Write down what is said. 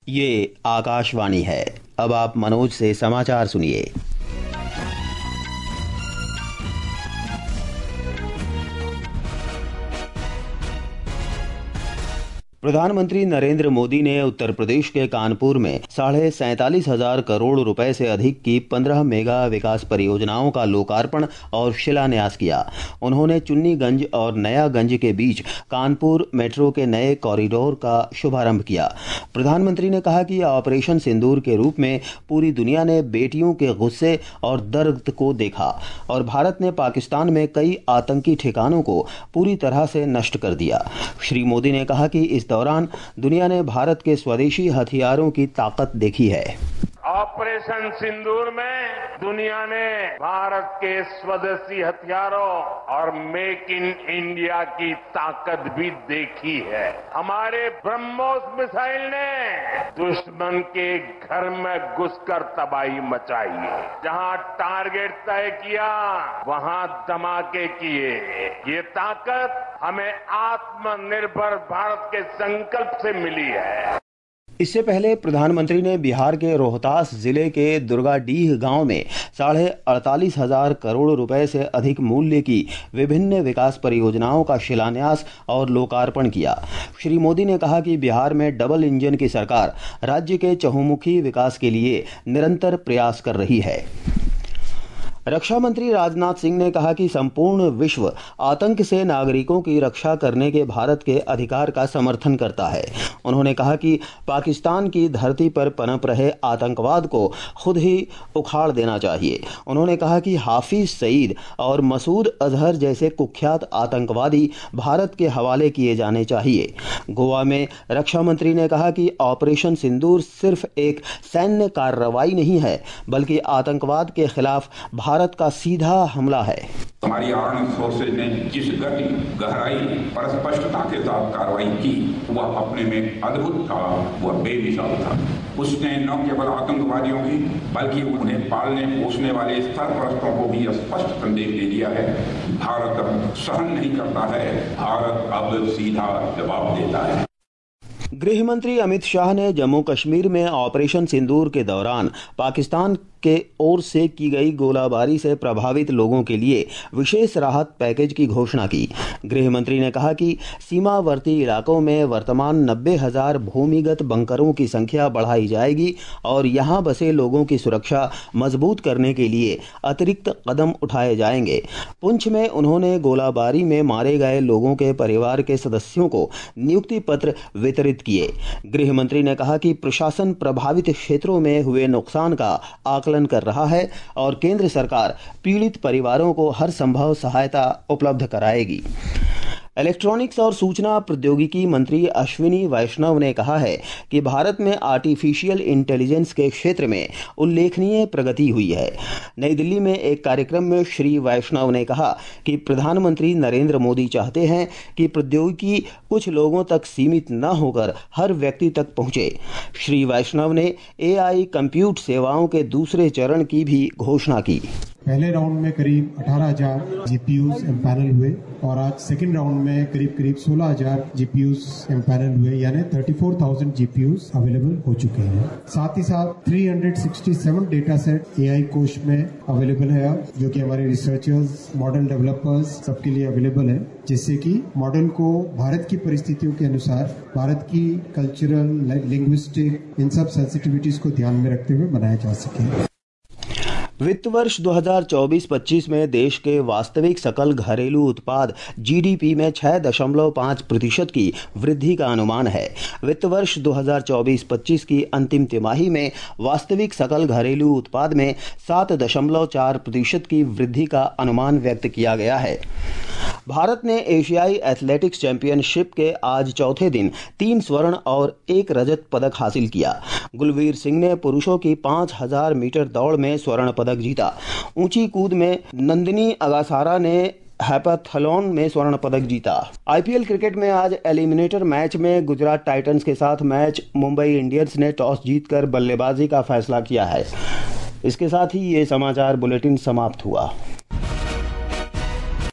ये आकाशवाणी है। अब आप मनोज से समाचार सुनिए। प्रधानमंत्री नरेंद्र मोदी ने उत्तर प्रदेश के कानपुर में 47,500 करोड़ रुपए से अधिक की 15 मेगा विकास परियोजनाओं का लोकार्पण और शिलान्यास किया। उन्होंने चुन्नीगंज और नयागंज के बीच कानपुर मेट्रो के नए कॉरिडोर का शुभारंभ किया। प्रधानमंत्री ने कहा कि ऑपरेशन सिंदूर के रूप में पूरी दुनिया ने बेटियों के गुस्से और दर्द को देखा और भारत ने पाकिस्तान में कई आतंकी ठिकानों को पूरी तरह से नष्ट कर दिया। श्री मोदी ने कहा कि इस दौरान दुनिया ने भारत के स्वदेशी हथियारों की ताकत देखी है। ऑपरेशन सिंदूर में दुनिया ने भारत के स्वदेशी हथियारों और मेक इन इंडिया की ताकत भी देखी है। हमारे ब्रह्मोस मिसाइल ने दुश्मन के घर में घुसकर तबाही मचाई है। जहां टारगेट तय किया वहां धमाके किए। ये ताकत हमें आत्मनिर्भर भारत के संकल्प से मिली है। इससे पहले प्रधानमंत्री ने बिहार के रोहतास जिले के दुर्गाडीह गांव में 48,500 करोड़ रुपए से अधिक मूल्य की विभिन्न विकास परियोजनाओं का शिलान्यास और लोकार्पण किया। श्री मोदी ने कहा कि बिहार में डबल इंजन की सरकार राज्य के चहुमुखी विकास के लिए निरंतर प्रयास कर रही है। रक्षा मंत्री राजनाथ सिंह ने कहा कि संपूर्ण विश्व आतंक से नागरिकों की रक्षा करने के भारत के अधिकार का समर्थन करता है। उन्होंने कहा कि पाकिस्तान की धरती पर पनप रहे आतंकवाद को खुद ही उखाड़ देना चाहिए। उन्होंने कहा कि हाफिज सईद और मसूद अजहर जैसे कुख्यात आतंकवादी भारत के हवाले किए जाने चाहिए। गोवा में रक्षा मंत्री ने कहा कि ऑपरेशन सिंदूर सिर्फ एक सैन्य कार्रवाई नहीं है, बल्कि आतंकवाद के खिलाफ भारत का सीधा हमला है। हमारी आर्मी फोर्सेज ने जिस गति, गहराई और स्पष्टता के साथ कार्रवाई की वह अपने में अद्भुत था, वह बेमिसाल था। उसने न केवल आतंकवादियों की बल्कि उन्हें पालने पोसने वाले सरपरस्तों को भी स्पष्ट संदेश दे दिया है। भारत अब सहन नहीं करता है, भारत अब सीधा जवाब देता है। गृह मंत्री अमित शाह ने जम्मू कश्मीर में ऑपरेशन सिंदूर के दौरान पाकिस्तान के ओर से की गई गोलाबारी से प्रभावित लोगों के लिए विशेष राहत पैकेज की घोषणा की। गृह मंत्री ने कहा कि सीमावर्ती इलाकों में वर्तमान 90,000 भूमिगत बंकरों की संख्या बढ़ाई जाएगी और यहां बसे लोगों की सुरक्षा मजबूत करने के लिए अतिरिक्त कदम उठाए जाएंगे। पुंछ में उन्होंने गोलाबारी में मारे गए लोगों के परिवार के सदस्यों को नियुक्ति पत्र वितरित किए। गृह मंत्री ने कहा कि प्रशासन प्रभावित क्षेत्रों में हुए नुकसान का आकलन कर रहा है और केंद्र सरकार पीड़ित परिवारों को हर संभव सहायता उपलब्ध कराएगी। इलेक्ट्रॉनिक्स और सूचना प्रौद्योगिकी मंत्री अश्विनी वैष्णव ने कहा है कि भारत में आर्टिफिशियल इंटेलिजेंस के क्षेत्र में उल्लेखनीय प्रगति हुई है। नई दिल्ली में एक कार्यक्रम में श्री वैष्णव ने कहा कि प्रधानमंत्री नरेंद्र मोदी चाहते हैं कि प्रौद्योगिकी कुछ लोगों तक सीमित न होकर हर व्यक्ति तक पहुंचे। श्री वैष्णव ने AI कंप्यूट सेवाओं के दूसरे चरण की भी घोषणा की। पहले राउंड में करीब 18,000 GPUs एम्पैनल हुए और आज सेकंड राउंड में करीब 16,000 GPUs एम्पैनल हुए, यानी 34,000 GPUs अवेलेबल हो चुके हैं। साथ ही साथ 367 डेटा सेट AI कोश में अवेलेबल है अब, जो कि हमारे रिसर्चर्स, मॉडल डेवलपर्स सबके लिए अवेलेबल है, जिससे कि मॉडल को भारत की परिस्थितियों के अनुसार, भारत की कल्चरल, लिंग्विस्टिक, इन सब सेंसिटिविटीज को ध्यान में रखते हुए बनाया जा सके। वित्त वर्ष 2024-25 में देश के वास्तविक सकल घरेलू उत्पाद GDP में 6.5% की वृद्धि का अनुमान है। वित्त वर्ष 2024-25 की अंतिम तिमाही में वास्तविक सकल घरेलू उत्पाद में 7.4% की वृद्धि का अनुमान व्यक्त किया गया है। भारत ने एशियाई एथलेटिक्स चैंपियनशिप के आज चौथे दिन 3 स्वर्ण और 1 रजत पदक हासिल किया। गुलवीर सिंह ने पुरुषों की 5000 मीटर दौड़ में स्वर्ण पदक जीता। ऊंची कूद में नंदिनी अगासारा ने हैपाथलॉन में स्वर्ण पदक जीता। IPL क्रिकेट में आज एलिमिनेटर मैच में गुजरात टाइटंस के साथ मैच मुंबई इंडियंस ने टॉस जीतकर बल्लेबाजी का फैसला किया है। इसके साथ ही ये समाचार बुलेटिन समाप्त हुआ।